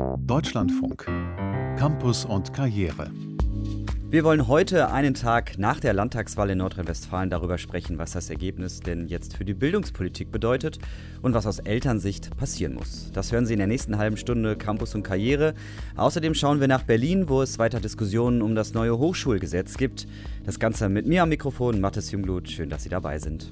Deutschlandfunk. Campus und Karriere. Wir wollen heute, einen Tag nach der Landtagswahl in Nordrhein-Westfalen, darüber sprechen, was das Ergebnis denn jetzt für die Bildungspolitik bedeutet und was aus Elternsicht passieren muss. Das hören Sie in der nächsten halben Stunde Campus und Karriere. Außerdem schauen wir nach Berlin, wo es weiter Diskussionen um das neue Hochschulgesetz gibt. Das Ganze mit mir am Mikrofon, Mathis Jungblut. Schön, dass Sie dabei sind.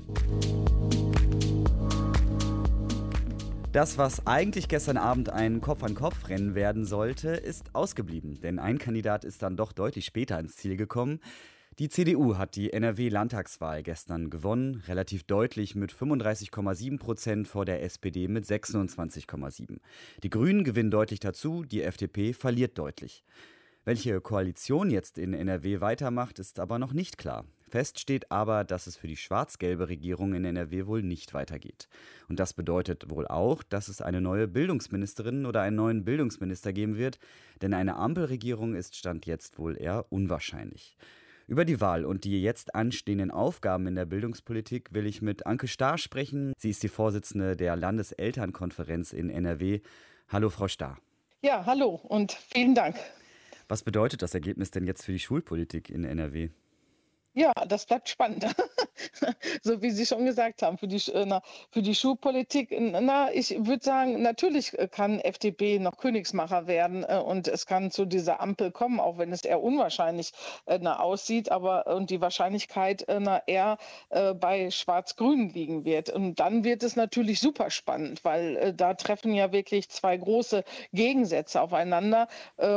Das, was eigentlich gestern Abend ein Kopf-an-Kopf-Rennen werden sollte, ist ausgeblieben. Denn ein Kandidat ist dann doch deutlich später ins Ziel gekommen. Die CDU hat die NRW-Landtagswahl gestern gewonnen, relativ deutlich mit 35,7% vor der SPD mit 26,7%. Die Grünen gewinnen deutlich dazu, die FDP verliert deutlich. Welche Koalition jetzt in NRW weitermacht, ist aber noch nicht klar. Fest steht aber, dass es für die schwarz-gelbe Regierung in NRW wohl nicht weitergeht. Und das bedeutet wohl auch, dass es eine neue Bildungsministerin oder einen neuen Bildungsminister geben wird, denn eine Ampelregierung ist Stand jetzt wohl eher unwahrscheinlich. Über die Wahl und die jetzt anstehenden Aufgaben in der Bildungspolitik will ich mit Anke Starr sprechen. Sie ist die Vorsitzende der Landeselternkonferenz in NRW. Hallo, Frau Starr. Ja, hallo und vielen Dank. Was bedeutet das Ergebnis denn jetzt für die Schulpolitik in NRW? Ja, das bleibt spannend. So wie Sie schon gesagt haben, für die Schulpolitik. Ich würde sagen, natürlich kann FDP noch Königsmacher werden und es kann zu dieser Ampel kommen, auch wenn es eher unwahrscheinlich aussieht, und die Wahrscheinlichkeit eher bei Schwarz-Grün liegen wird. Und dann wird es natürlich super spannend, weil da treffen ja wirklich zwei große Gegensätze aufeinander.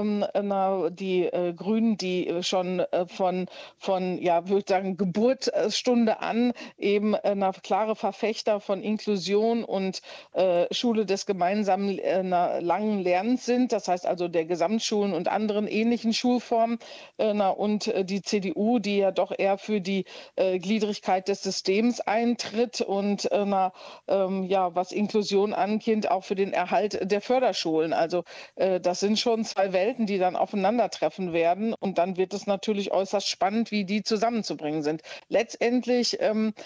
Die Grünen, die schon würde ich sagen, Geburtsstunde an eben eine klare Verfechter von Inklusion und Schule des gemeinsamen langen Lernens sind. Das heißt also der Gesamtschulen und anderen ähnlichen Schulformen. Und die CDU, die ja doch eher für die Gliedrigkeit des Systems eintritt und was Inklusion angeht, auch für den Erhalt der Förderschulen. Also das sind schon zwei Welten, die dann aufeinandertreffen werden. Und dann wird es natürlich äußerst spannend, wie die zusammenzubringen sind. Letztendlich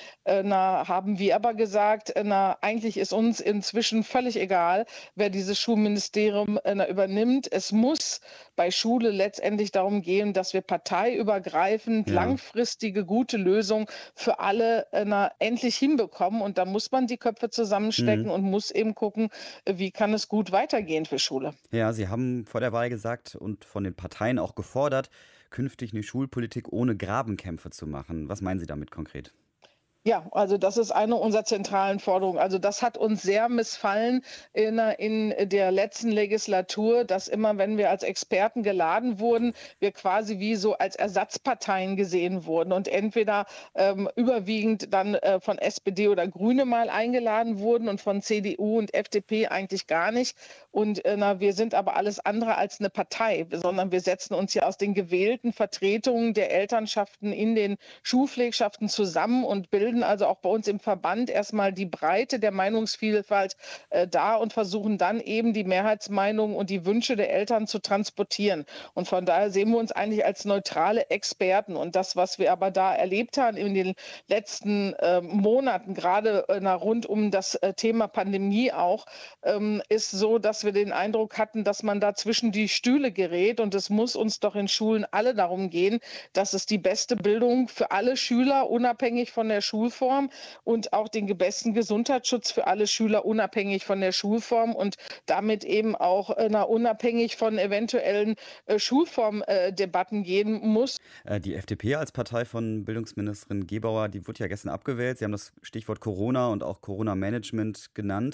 haben wir aber gesagt, eigentlich ist uns inzwischen völlig egal, wer dieses Schulministerium übernimmt. Es muss bei Schule letztendlich darum gehen, dass wir parteiübergreifend langfristige, gute Lösungen für alle endlich hinbekommen. Und da muss man die Köpfe zusammenstecken und muss eben gucken, wie kann es gut weitergehen für Schule. Ja, Sie haben vor der Wahl gesagt und von den Parteien auch gefordert, künftig eine Schulpolitik ohne Grabenkämpfe zu machen. Was meinen Sie damit konkret? Ja, also das ist eine unserer zentralen Forderungen. Also das hat uns sehr missfallen in der letzten Legislatur, dass immer, wenn wir als Experten geladen wurden, wir quasi wie so als Ersatzparteien gesehen wurden und entweder überwiegend dann von SPD oder Grüne mal eingeladen wurden und von CDU und FDP eigentlich gar nicht. Und wir sind aber alles andere als eine Partei, sondern wir setzen uns ja aus den gewählten Vertretungen der Elternschaften in den Schulpflegschaften zusammen und bilden also auch bei uns im Verband erstmal die Breite der Meinungsvielfalt dar und versuchen dann eben die Mehrheitsmeinung und die Wünsche der Eltern zu transportieren. Und von daher sehen wir uns eigentlich als neutrale Experten. Und das, was wir aber da erlebt haben in den letzten Monaten, gerade rund um das Thema Pandemie auch, ist so, dass wir den Eindruck hatten, dass man da zwischen die Stühle gerät. Und es muss uns doch in Schulen alle darum gehen, dass es die beste Bildung für alle Schüler unabhängig von der Schulform und auch den besten Gesundheitsschutz für alle Schüler unabhängig von der Schulform und damit eben auch unabhängig von eventuellen Schulformdebatten geben muss. Die FDP als Partei von Bildungsministerin Gebauer, die wurde ja gestern abgewählt. Sie haben das Stichwort Corona und auch Corona-Management genannt.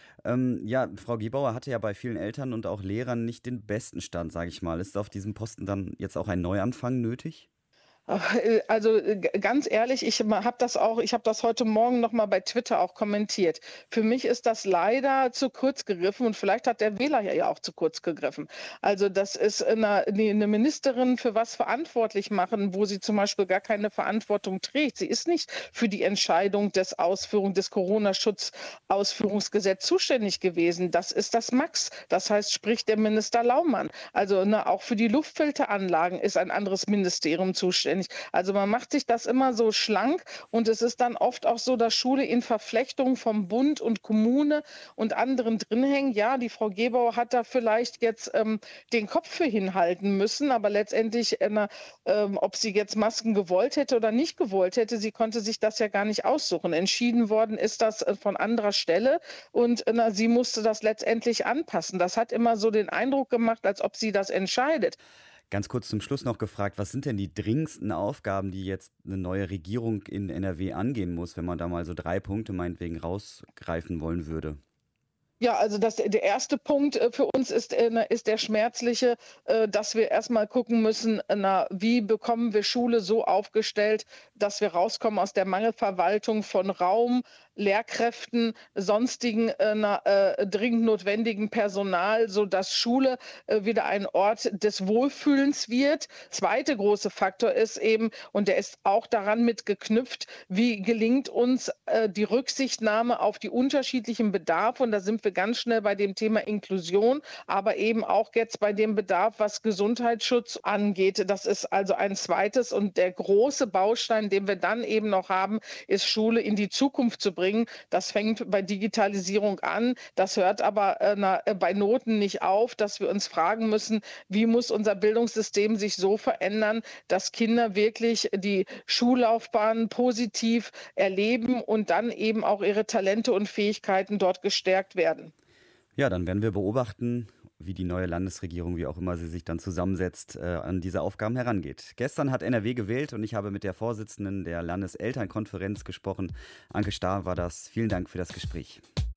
Frau Gebauer hatte ja bei vielen Eltern und auch Lehrern nicht den besten Stand, sage ich mal. Ist auf diesem Posten dann jetzt auch ein Neuanfang nötig? Also ganz ehrlich, ich habe das heute Morgen noch mal bei Twitter auch kommentiert. Für mich ist das leider zu kurz gegriffen und vielleicht hat der Wähler ja auch zu kurz gegriffen. Also das ist eine Ministerin für was verantwortlich machen, wo sie zum Beispiel gar keine Verantwortung trägt. Sie ist nicht für die Entscheidung des Corona-Schutz-Ausführungsgesetz zuständig gewesen. Das ist das Max. Das heißt, sprich der Minister Laumann. Also auch für die Luftfilteranlagen ist ein anderes Ministerium zuständig. zuständig. Also man macht sich das immer so schlank und es ist dann oft auch so, dass Schule in Verflechtung vom Bund und Kommune und anderen drin hängen. Ja, die Frau Gebauer hat da vielleicht jetzt den Kopf für hinhalten müssen, aber letztendlich, ob sie jetzt Masken gewollt hätte oder nicht gewollt hätte, sie konnte sich das ja gar nicht aussuchen. Entschieden worden ist das von anderer Stelle und sie musste das letztendlich anpassen. Das hat immer so den Eindruck gemacht, als ob sie das entscheidet. Ganz kurz zum Schluss noch gefragt, was sind denn die dringendsten Aufgaben, die jetzt eine neue Regierung in NRW angehen muss, wenn man da mal so 3 Punkte meinetwegen rausgreifen wollen würde? Ja, also der erste Punkt für uns ist der schmerzliche, dass wir erstmal gucken müssen, wie bekommen wir Schule so aufgestellt, dass wir rauskommen aus der Mangelverwaltung von Raum, Lehrkräften, sonstigen dringend notwendigen Personal, sodass Schule wieder ein Ort des Wohlfühlens wird. Zweiter großer Faktor ist eben, und der ist auch daran mit geknüpft, wie gelingt uns die Rücksichtnahme auf die unterschiedlichen Bedarfe. Und da sind wir ganz schnell bei dem Thema Inklusion, aber eben auch jetzt bei dem Bedarf, was Gesundheitsschutz angeht. Das ist also ein zweites und der große Baustein, den wir dann eben noch haben, ist Schule in die Zukunft zu bringen. Das fängt bei Digitalisierung an, das hört aber bei Noten nicht auf, dass wir uns fragen müssen, wie muss unser Bildungssystem sich so verändern, dass Kinder wirklich die Schullaufbahn positiv erleben und dann eben auch ihre Talente und Fähigkeiten dort gestärkt werden. Ja, dann werden wir beobachten, wie die neue Landesregierung, wie auch immer sie sich dann zusammensetzt, an diese Aufgaben herangeht. Gestern hat NRW gewählt und ich habe mit der Vorsitzenden der Landeselternkonferenz gesprochen. Anke Stahr war das. Vielen Dank für das Gespräch.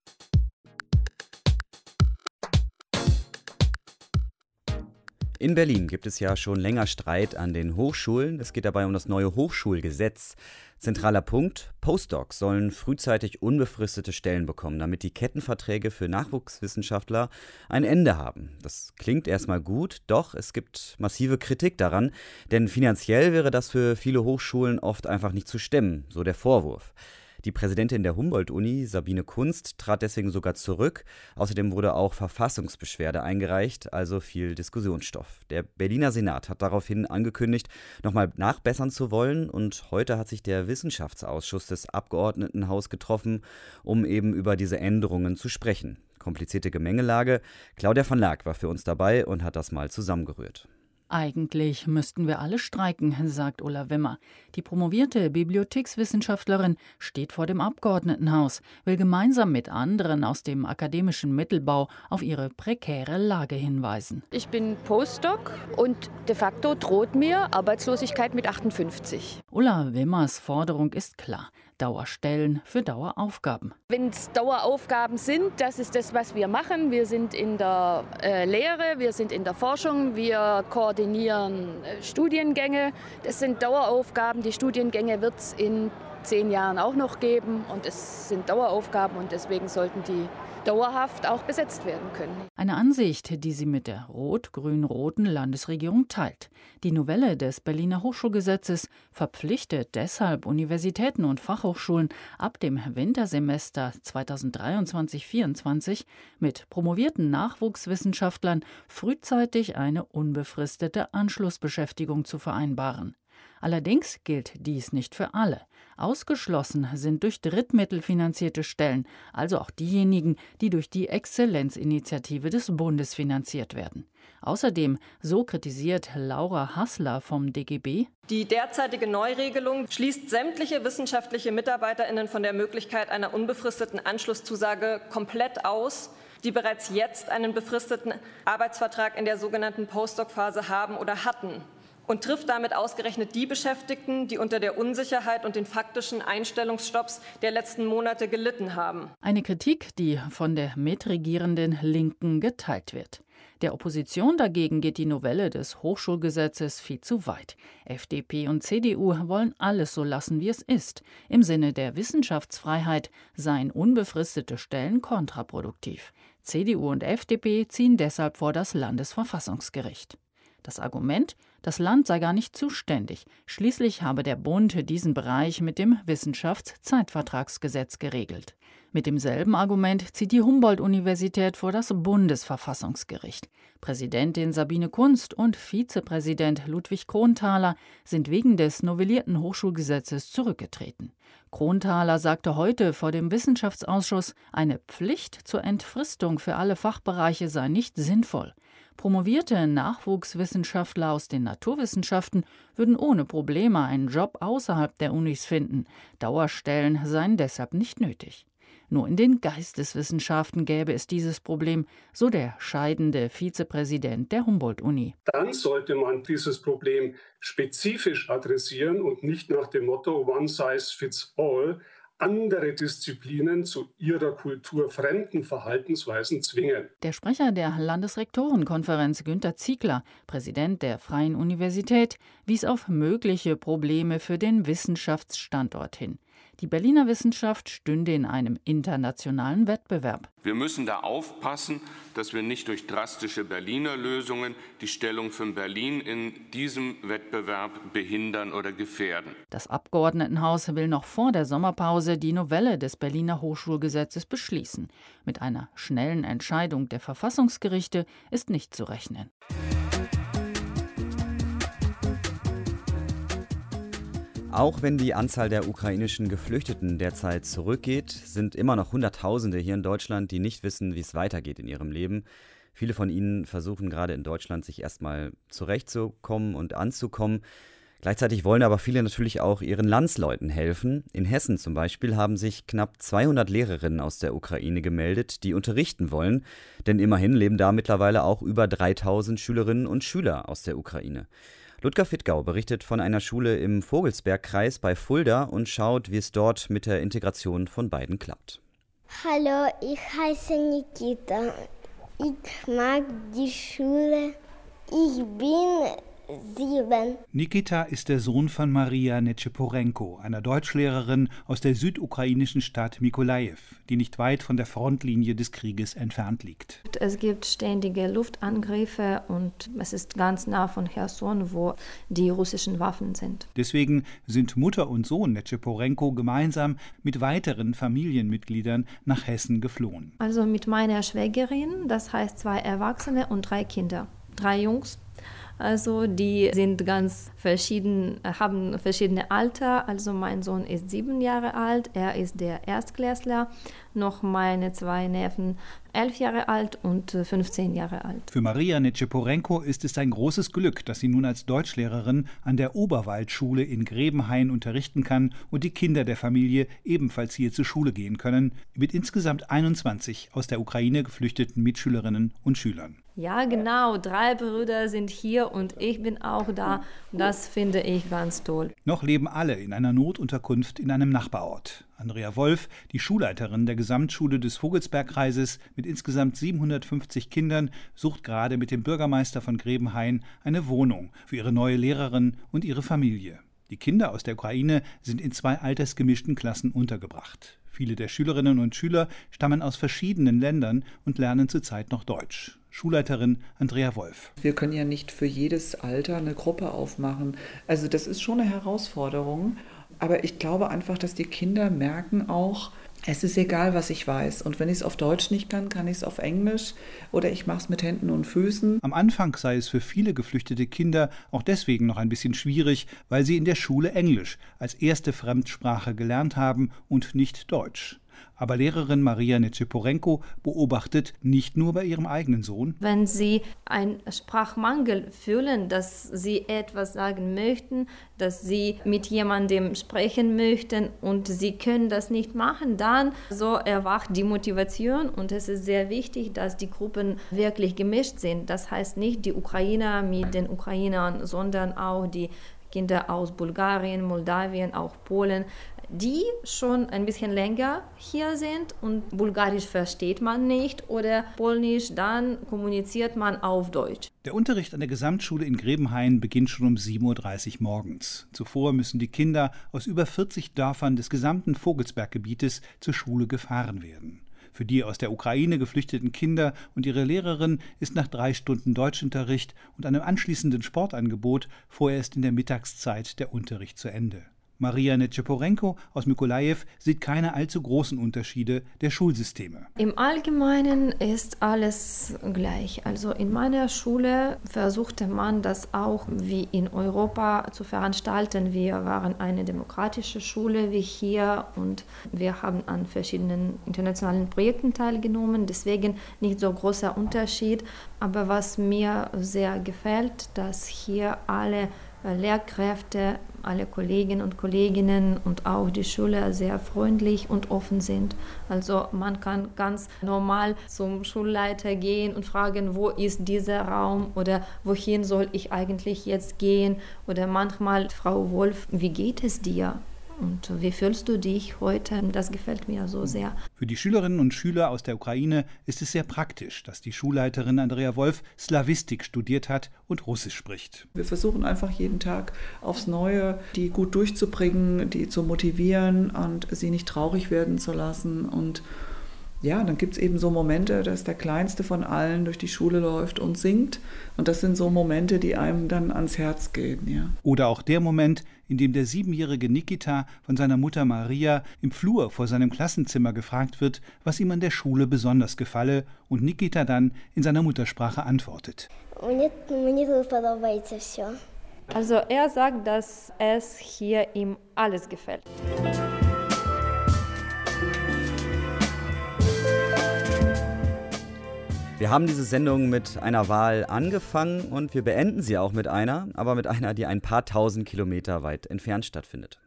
In Berlin gibt es ja schon länger Streit an den Hochschulen. Es geht dabei um das neue Hochschulgesetz. Zentraler Punkt: Postdocs sollen frühzeitig unbefristete Stellen bekommen, damit die Kettenverträge für Nachwuchswissenschaftler ein Ende haben. Das klingt erstmal gut, doch es gibt massive Kritik daran, denn finanziell wäre das für viele Hochschulen oft einfach nicht zu stemmen, so der Vorwurf. Die Präsidentin der Humboldt-Uni, Sabine Kunst, trat deswegen sogar zurück. Außerdem wurde auch Verfassungsbeschwerde eingereicht, also viel Diskussionsstoff. Der Berliner Senat hat daraufhin angekündigt, nochmal nachbessern zu wollen. Und heute hat sich der Wissenschaftsausschuss des Abgeordnetenhaus getroffen, um eben über diese Änderungen zu sprechen. Komplizierte Gemengelage. Claudia van Laak war für uns dabei und hat das mal zusammengerührt. Eigentlich müssten wir alle streiken, sagt Ulla Wimmer. Die promovierte Bibliothekswissenschaftlerin steht vor dem Abgeordnetenhaus, will gemeinsam mit anderen aus dem akademischen Mittelbau auf ihre prekäre Lage hinweisen. Ich bin Postdoc und de facto droht mir Arbeitslosigkeit mit 58. Ulla Wimmers Forderung ist klar: Dauerstellen für Daueraufgaben. Wenn es Daueraufgaben sind, das ist das, was wir machen. Wir sind in der Lehre, wir sind in der Forschung, wir koordinieren Studiengänge. Das sind Daueraufgaben. Die Studiengänge wird es in 10 Jahren auch noch geben. Und es sind Daueraufgaben und deswegen sollten die dauerhaft auch besetzt werden können. Eine Ansicht, die sie mit der rot-grün-roten Landesregierung teilt. Die Novelle des Berliner Hochschulgesetzes verpflichtet deshalb Universitäten und Fachhochschulen ab dem Wintersemester 2023/24 mit promovierten Nachwuchswissenschaftlern frühzeitig eine unbefristete Anschlussbeschäftigung zu vereinbaren. Allerdings gilt dies nicht für alle. Ausgeschlossen sind durch Drittmittel finanzierte Stellen, also auch diejenigen, die durch die Exzellenzinitiative des Bundes finanziert werden. Außerdem, so kritisiert Laura Hassler vom DGB: Die derzeitige Neuregelung schließt sämtliche wissenschaftliche MitarbeiterInnen von der Möglichkeit einer unbefristeten Anschlusszusage komplett aus, die bereits jetzt einen befristeten Arbeitsvertrag in der sogenannten Postdoc-Phase haben oder hatten. Und trifft damit ausgerechnet die Beschäftigten, die unter der Unsicherheit und den faktischen Einstellungsstopps der letzten Monate gelitten haben. Eine Kritik, die von der mitregierenden Linken geteilt wird. Der Opposition dagegen geht die Novelle des Hochschulgesetzes viel zu weit. FDP und CDU wollen alles so lassen, wie es ist. Im Sinne der Wissenschaftsfreiheit seien unbefristete Stellen kontraproduktiv. CDU und FDP ziehen deshalb vor das Landesverfassungsgericht. Das Argument: Das Land sei gar nicht zuständig. Schließlich habe der Bund diesen Bereich mit dem Wissenschaftszeitvertragsgesetz geregelt. Mit demselben Argument zieht die Humboldt-Universität vor das Bundesverfassungsgericht. Präsidentin Sabine Kunst und Vizepräsident Ludwig Kronthaler sind wegen des novellierten Hochschulgesetzes zurückgetreten. Kronthaler sagte heute vor dem Wissenschaftsausschuss, eine Pflicht zur Entfristung für alle Fachbereiche sei nicht sinnvoll. Promovierte Nachwuchswissenschaftler aus den Naturwissenschaften würden ohne Probleme einen Job außerhalb der Unis finden. Dauerstellen seien deshalb nicht nötig. Nur in den Geisteswissenschaften gäbe es dieses Problem, so der scheidende Vizepräsident der Humboldt-Uni. Dann sollte man dieses Problem spezifisch adressieren und nicht nach dem Motto One size fits all andere Disziplinen zu ihrer Kultur fremden Verhaltensweisen zwingen. Der Sprecher der Landesrektorenkonferenz Günter Ziegler, Präsident der Freien Universität, wies auf mögliche Probleme für den Wissenschaftsstandort hin. Die Berliner Wissenschaft stünde in einem internationalen Wettbewerb. Wir müssen da aufpassen, dass wir nicht durch drastische Berliner Lösungen die Stellung von Berlin in diesem Wettbewerb behindern oder gefährden. Das Abgeordnetenhaus will noch vor der Sommerpause die Novelle des Berliner Hochschulgesetzes beschließen. Mit einer schnellen Entscheidung der Verfassungsgerichte ist nicht zu rechnen. Auch wenn die Anzahl der ukrainischen Geflüchteten derzeit zurückgeht, sind immer noch Hunderttausende hier in Deutschland, die nicht wissen, wie es weitergeht in ihrem Leben. Viele von ihnen versuchen gerade in Deutschland, sich erstmal zurechtzukommen und anzukommen. Gleichzeitig wollen aber viele natürlich auch ihren Landsleuten helfen. In Hessen zum Beispiel haben sich knapp 200 Lehrerinnen aus der Ukraine gemeldet, die unterrichten wollen. Denn immerhin leben da mittlerweile auch über 3000 Schülerinnen und Schüler aus der Ukraine. Ludger Fittgau berichtet von einer Schule im Vogelsbergkreis bei Fulda und schaut, wie es dort mit der Integration von beiden klappt. Hallo, ich heiße Nikita. Ich mag die Schule. Ich bin 7. Nikita ist der Sohn von Maria Necheporenko, einer Deutschlehrerin aus der südukrainischen Stadt Mykolajiw, die nicht weit von der Frontlinie des Krieges entfernt liegt. Es gibt ständige Luftangriffe und es ist ganz nah von Cherson, wo die russischen Waffen sind. Deswegen sind Mutter und Sohn Necheporenko gemeinsam mit weiteren Familienmitgliedern nach Hessen geflohen. Also mit meiner Schwägerin, das heißt 2 Erwachsene und 3 Kinder, 3 Jungs. Also die sind ganz verschieden, haben verschiedene Alter. Also mein Sohn ist 7 Jahre alt, er ist der Erstklässler. Noch meine 2 Neffen 11 Jahre alt und 15 Jahre alt. Für Maria Necheporenko ist es ein großes Glück, dass sie nun als Deutschlehrerin an der Oberwaldschule in Grebenhain unterrichten kann und die Kinder der Familie ebenfalls hier zur Schule gehen können, mit insgesamt 21 aus der Ukraine geflüchteten Mitschülerinnen und Schülern. Ja, genau. 3 Brüder sind hier und ich bin auch da. Das finde ich ganz toll. Noch leben alle in einer Notunterkunft in einem Nachbarort. Andrea Wolf, die Schulleiterin der Gesamtschule des Vogelsbergkreises mit insgesamt 750 Kindern, sucht gerade mit dem Bürgermeister von Grebenhain eine Wohnung für ihre neue Lehrerin und ihre Familie. Die Kinder aus der Ukraine sind in 2 altersgemischten Klassen untergebracht. Viele der Schülerinnen und Schüler stammen aus verschiedenen Ländern und lernen zurzeit noch Deutsch. Schulleiterin Andrea Wolf. Wir können ja nicht für jedes Alter eine Gruppe aufmachen. Also das ist schon eine Herausforderung. Aber ich glaube einfach, dass die Kinder merken auch, es ist egal, was ich weiß. Und wenn ich es auf Deutsch nicht kann, kann ich es auf Englisch oder ich mache es mit Händen und Füßen. Am Anfang sei es für viele geflüchtete Kinder auch deswegen noch ein bisschen schwierig, weil sie in der Schule Englisch als erste Fremdsprache gelernt haben und nicht Deutsch. Aber Lehrerin Maria Necheporenko beobachtet nicht nur bei ihrem eigenen Sohn. Wenn sie einen Sprachmangel fühlen, dass sie etwas sagen möchten, dass sie mit jemandem sprechen möchten und sie können das nicht machen, dann so erwacht die Motivation und es ist sehr wichtig, dass die Gruppen wirklich gemischt sind. Das heißt nicht die Ukrainer mit den Ukrainern, sondern auch die Kinder aus Bulgarien, Moldawien, auch Polen, die schon ein bisschen länger hier sind und Bulgarisch versteht man nicht oder Polnisch, dann kommuniziert man auf Deutsch. Der Unterricht an der Gesamtschule in Grebenhain beginnt schon um 7:30 Uhr morgens. Zuvor müssen die Kinder aus über 40 Dörfern des gesamten Vogelsberggebietes zur Schule gefahren werden. Für die aus der Ukraine geflüchteten Kinder und ihre Lehrerin ist nach 3 Stunden Deutschunterricht und einem anschließenden Sportangebot vorerst in der Mittagszeit der Unterricht zu Ende. Maria Netscheporenko aus Mykolajiw sieht keine allzu großen Unterschiede der Schulsysteme. Im Allgemeinen ist alles gleich. Also in meiner Schule versuchte man das auch wie in Europa zu veranstalten. Wir waren eine demokratische Schule wie hier und wir haben an verschiedenen internationalen Projekten teilgenommen. Deswegen nicht so großer Unterschied. Aber was mir sehr gefällt, dass hier alle Lehrkräfte, alle Kolleginnen und Kolleginnen und auch die Schüler sehr freundlich und offen sind. Also man kann ganz normal zum Schulleiter gehen und fragen, wo ist dieser Raum oder wohin soll ich eigentlich jetzt gehen? Oder manchmal, Frau Wolf, wie geht es dir? Und wie fühlst du dich heute? Das gefällt mir so sehr. Für die Schülerinnen und Schüler aus der Ukraine ist es sehr praktisch, dass die Schulleiterin Andrea Wolf Slawistik studiert hat und Russisch spricht. Wir versuchen einfach jeden Tag aufs Neue, die gut durchzubringen, die zu motivieren und sie nicht traurig werden zu lassen. Und ja, dann gibt es eben so Momente, dass der Kleinste von allen durch die Schule läuft und singt. Und das sind so Momente, die einem dann ans Herz gehen. Ja. Oder auch der Moment, in dem der 7-jährige Nikita von seiner Mutter Maria im Flur vor seinem Klassenzimmer gefragt wird, was ihm an der Schule besonders gefalle, und Nikita dann in seiner Muttersprache antwortet. Also er sagt, dass es hier ihm alles gefällt. Wir haben diese Sendung mit einer Wahl angefangen und wir beenden sie auch mit einer, aber mit einer, die ein paar tausend Kilometer weit entfernt stattfindet.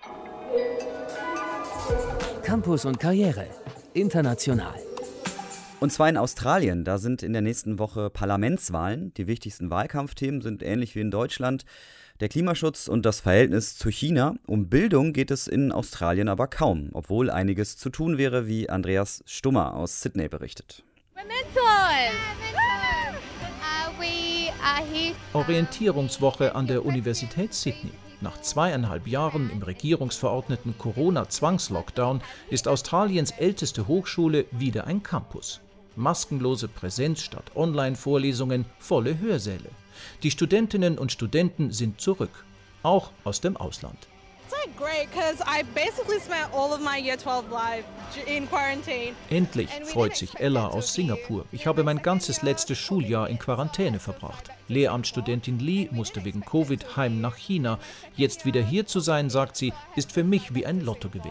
Campus und Karriere. International. Und zwar in Australien. Da sind in der nächsten Woche Parlamentswahlen. Die wichtigsten Wahlkampfthemen sind ähnlich wie in Deutschland der Klimaschutz und das Verhältnis zu China. Um Bildung geht es in Australien aber kaum, obwohl einiges zu tun wäre, wie Andreas Stummer aus Sydney berichtet. Orientierungswoche an der Universität Sydney. Nach 2,5 Jahren im regierungsverordneten Corona-Zwangslockdown ist Australiens älteste Hochschule wieder ein Campus. Maskenlose Präsenz statt Online-Vorlesungen, volle Hörsäle. Die Studentinnen und Studenten sind zurück, auch aus dem Ausland. Endlich, freut sich Ella aus Singapur. Ich habe mein ganzes letztes Schuljahr in Quarantäne verbracht. Lehramtsstudentin Lee musste wegen Covid heim nach China. Jetzt wieder hier zu sein, sagt sie, ist für mich wie ein Lottogewinn.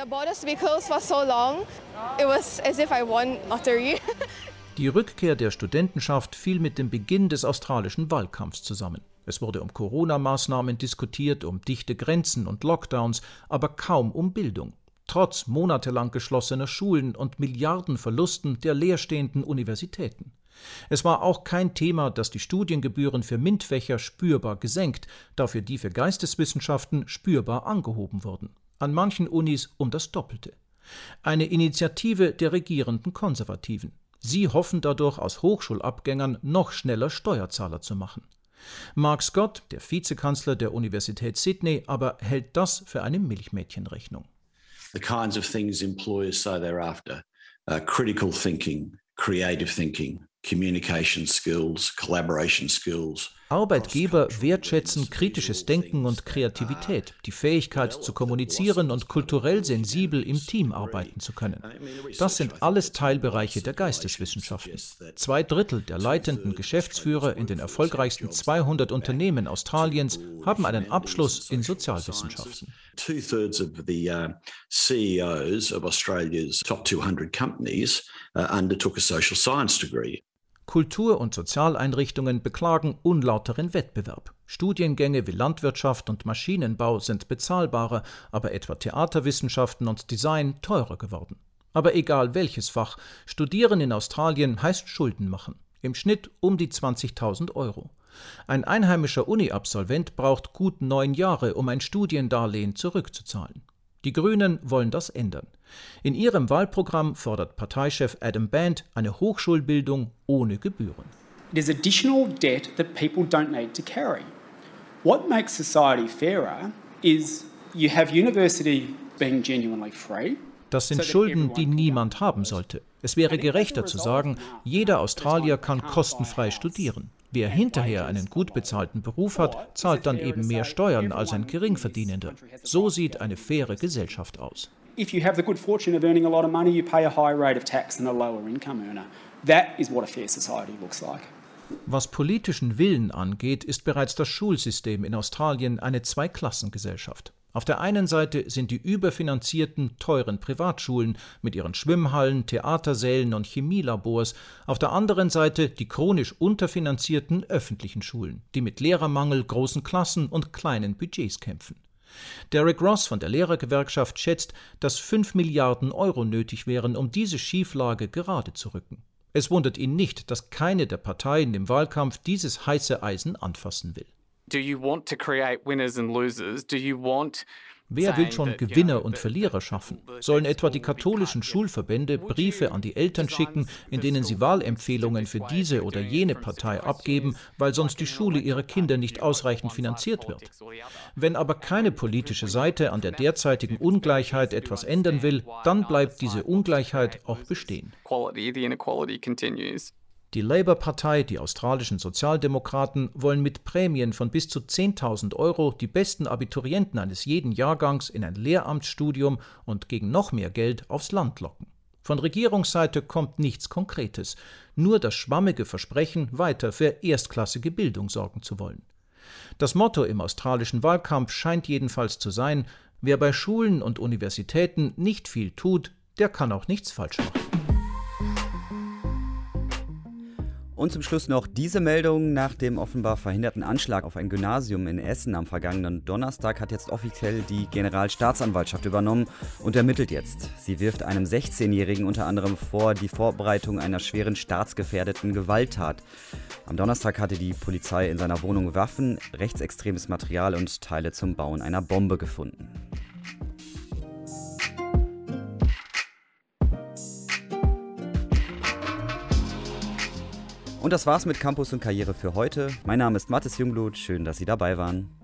Die Rückkehr der Studentenschaft fiel mit dem Beginn des australischen Wahlkampfs zusammen. Es wurde um Corona-Maßnahmen diskutiert, um dichte Grenzen und Lockdowns, aber kaum um Bildung. Trotz monatelang geschlossener Schulen und Milliardenverlusten der leerstehenden Universitäten. Es war auch kein Thema, dass die Studiengebühren für MINT-Fächer spürbar gesenkt, dafür die für Geisteswissenschaften spürbar angehoben wurden. An manchen Unis um das Doppelte. Eine Initiative der regierenden Konservativen. Sie hoffen dadurch, aus Hochschulabgängern noch schneller Steuerzahler zu machen. Mark Scott, der Vizekanzler der Universität Sydney, aber hält das für eine Milchmädchenrechnung. The kinds of things employers say they're after: critical thinking, creative thinking, communication skills, collaboration skills. Arbeitgeber wertschätzen kritisches Denken und Kreativität, die Fähigkeit zu kommunizieren und kulturell sensibel im Team arbeiten zu können. Das sind alles Teilbereiche der Geisteswissenschaften. 2/3 der leitenden Geschäftsführer in den erfolgreichsten 200 Unternehmen Australiens haben einen Abschluss in Sozialwissenschaften. 2/3 of the CEOs of Australia's top 200 companies undertook a social science degree. Kultur- und Sozialeinrichtungen beklagen unlauteren Wettbewerb. Studiengänge wie Landwirtschaft und Maschinenbau sind bezahlbarer, aber etwa Theaterwissenschaften und Design teurer geworden. Aber egal welches Fach, Studieren in Australien heißt Schulden machen. Im Schnitt um die 20.000 €. Ein einheimischer Uni-Absolvent braucht gut 9 Jahre, um ein Studiendarlehen zurückzuzahlen. Die Grünen wollen das ändern. In ihrem Wahlprogramm fordert Parteichef Adam Band eine Hochschulbildung ohne Gebühren. It is additional debt that people don't need to carry. What makes society fairer is you have university being genuinely free. Das sind Schulden, die niemand haben sollte. Es wäre gerechter zu sagen, jeder Australier kann kostenfrei studieren. Wer hinterher einen gut bezahlten Beruf hat, zahlt dann eben mehr Steuern als ein Geringverdienender. So sieht eine faire Gesellschaft aus. If you have the good fortune of earning a lot of money, you pay a higher rate of tax than a lower income earner. That is what a fair society looks like. Was politischen Willen angeht, ist bereits das Schulsystem in Australien eine Zweiklassengesellschaft. Auf der einen Seite sind die überfinanzierten, teuren Privatschulen mit ihren Schwimmhallen, Theatersälen und Chemielabors, auf der anderen Seite die chronisch unterfinanzierten öffentlichen Schulen, die mit Lehrermangel, großen Klassen und kleinen Budgets kämpfen. Derek Ross von der Lehrergewerkschaft schätzt, dass 5 Milliarden Euro nötig wären, um diese Schieflage gerade zu rücken. Es wundert ihn nicht, dass keine der Parteien im Wahlkampf dieses heiße Eisen anfassen will. Do you want to create winners and losers? Do you want Wer will schon Gewinner und Verlierer schaffen? Sollen etwa die katholischen Schulverbände Briefe an die Eltern schicken, in denen sie Wahlempfehlungen für diese oder jene Partei abgeben, weil sonst die Schule ihrer Kinder nicht ausreichend finanziert wird? Wenn aber keine politische Seite an der derzeitigen Ungleichheit etwas ändern will, dann bleibt diese Ungleichheit auch bestehen. Die Labour-Partei, die australischen Sozialdemokraten, wollen mit Prämien von bis zu 10.000 Euro die besten Abiturienten eines jeden Jahrgangs in ein Lehramtsstudium und gegen noch mehr Geld aufs Land locken. Von Regierungsseite kommt nichts Konkretes, nur das schwammige Versprechen, weiter für erstklassige Bildung sorgen zu wollen. Das Motto im australischen Wahlkampf scheint jedenfalls zu sein: Wer bei Schulen und Universitäten nicht viel tut, der kann auch nichts falsch machen. Und zum Schluss noch diese Meldung. Nach dem offenbar verhinderten Anschlag auf ein Gymnasium in Essen am vergangenen Donnerstag hat jetzt offiziell die Generalstaatsanwaltschaft übernommen und ermittelt jetzt. Sie wirft einem 16-Jährigen unter anderem vor, die Vorbereitung einer schweren staatsgefährdeten Gewalttat. Am Donnerstag hatte die Polizei in seiner Wohnung Waffen, rechtsextremes Material und Teile zum Bauen einer Bombe gefunden. Und das war's mit Campus und Karriere für heute. Mein Name ist Mathis Jungblut. Schön, dass Sie dabei waren.